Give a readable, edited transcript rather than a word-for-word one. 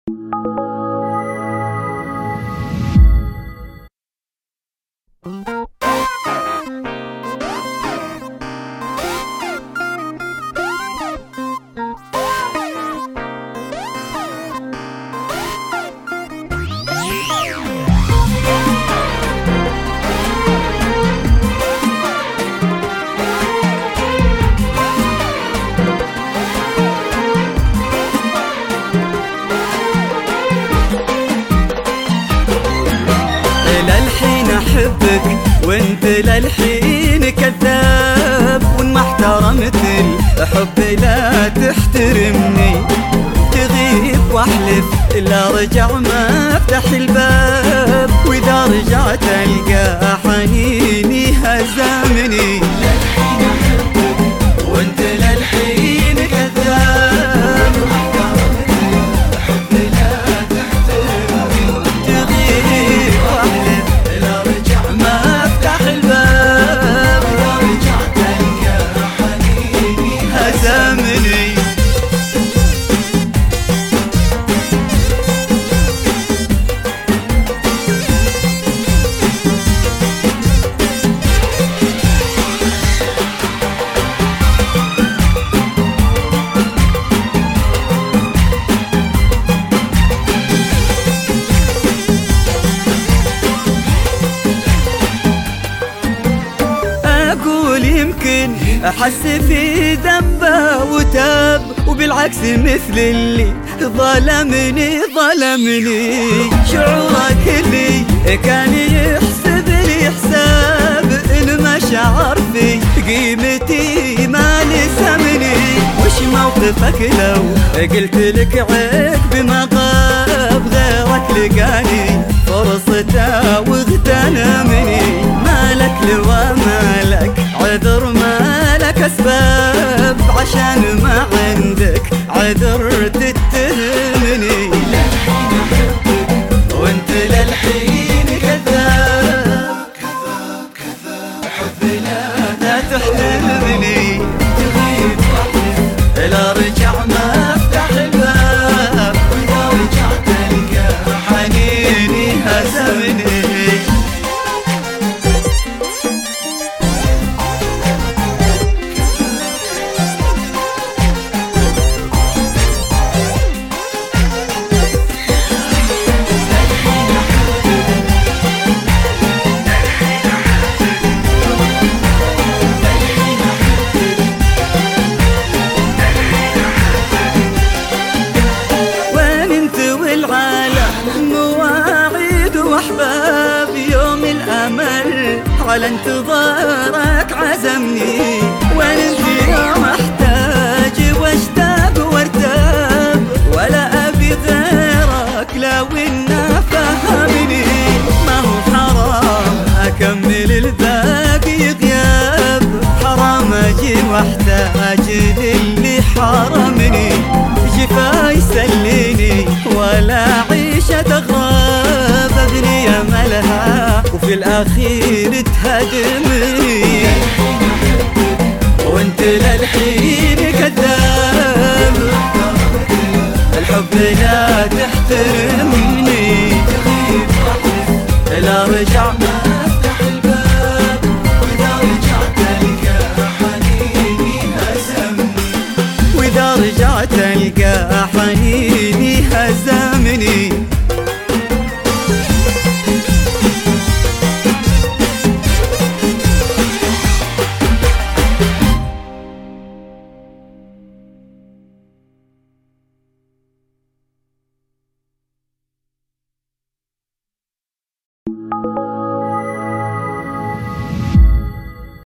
أحبك وانت للحين كذاب، وان ما احترمت الحب لا تحترمني. تغيب واحلف الا رجع ما افتح الباب، واذا رجعت القى حنيني هزمني. للحين أحبك وانت للحين كذاب، وما احترمت الحب لا تحترمني. تغيب واحلف الا رجع ما افتح الباب، واذا رجعت القى حنيني هزمني. يمكن أحس في ذنبه وتاب، وبالعكس مثل اللي ظلمني. شعورك اللي كان يحسب لي حساب، المشاعر في قيمتي ما لسمني. وش موقفك لو قلت لك عيب ما غاب؟ غيرك لقاني فرصته واغتنمني. مالك لوا مالك عذر، مالك أسباب عشان ما عندك عذر تتهمني. للحين أحبك وانت للحين كذاب، حبي لا تحترمني. تغيب واحلف لا رجع ما افتح الباب، واذا رجعت القى حنيني هزمني. أحباب يوم الأمل على انتظارك عزمني. وين انت يوم احتاج واشتاق وارتاب، ولا أبي غيرك لو إنه فهمني. ما هو حرام أكمل الباقي غياب، حرام أجي واحتاج للي حرمني. جفاي سليني ولا عيشة أغراب، أبني أملها وفي الأخير تهدمني. وانت للحين